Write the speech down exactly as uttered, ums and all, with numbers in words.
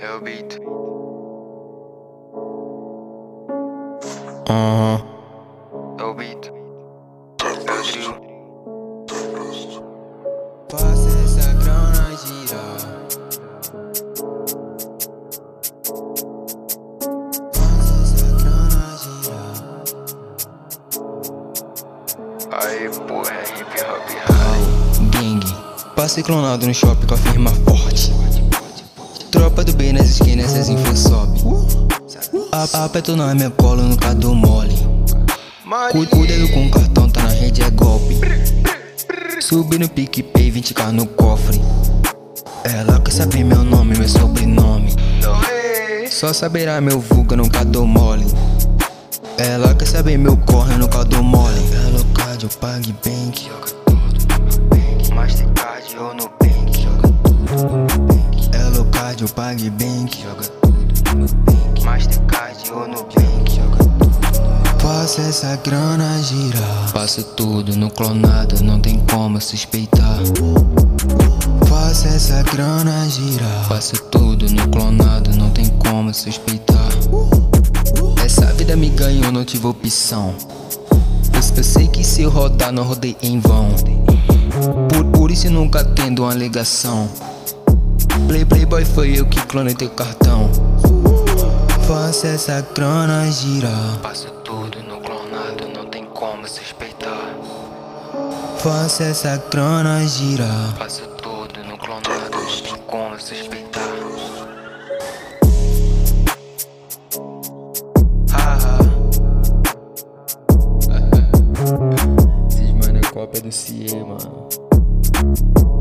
É o beat. Aham. É o beat. É o trio. Faça essa grana girar. Faça essa grana girar. Aí, porra, é hip hop high. Gang, passe clonado no shopping com a firma forte. Tropa do bem nas esquinas, essas info sobe. Aperto na minha cola, nunca dou mole. Cuidado com o cartão, tá na rede, é golpe. Subi no PicPay, vinte k no cofre. Ela quer saber meu nome, meu sobrenome. Só saberá meu vulgo, nunca dou mole. Ela quer saber meu corre, nunca dou mole. É locado, eu pague bank. Joga tudo no bank. Mastercard ou no bank. Joga tudo no bank. É locado, eu pague bank. Joga tudo no bank. Mastercard ou no bank. Joga tudo no bank. Faça essa grana girar. Faço tudo no clonado, não tem como suspeitar. Faça essa grana girar. Faço tudo no clonado, não tem como suspeitar. Essa vida me ganhou, não tive opção. Eu, eu sei que se eu rodar, não rodei em vão. Por, por isso nunca tendo uma ligação. Play, Playboy foi eu que clonei teu cartão. Faça essa grana girar. Faço tudo no clonado, não tem como suspeitar. Faça essa grana girar. Faço tudo no clonado, não tem como suspeitar. Haha. Esses mano é cópia do C I E, mano.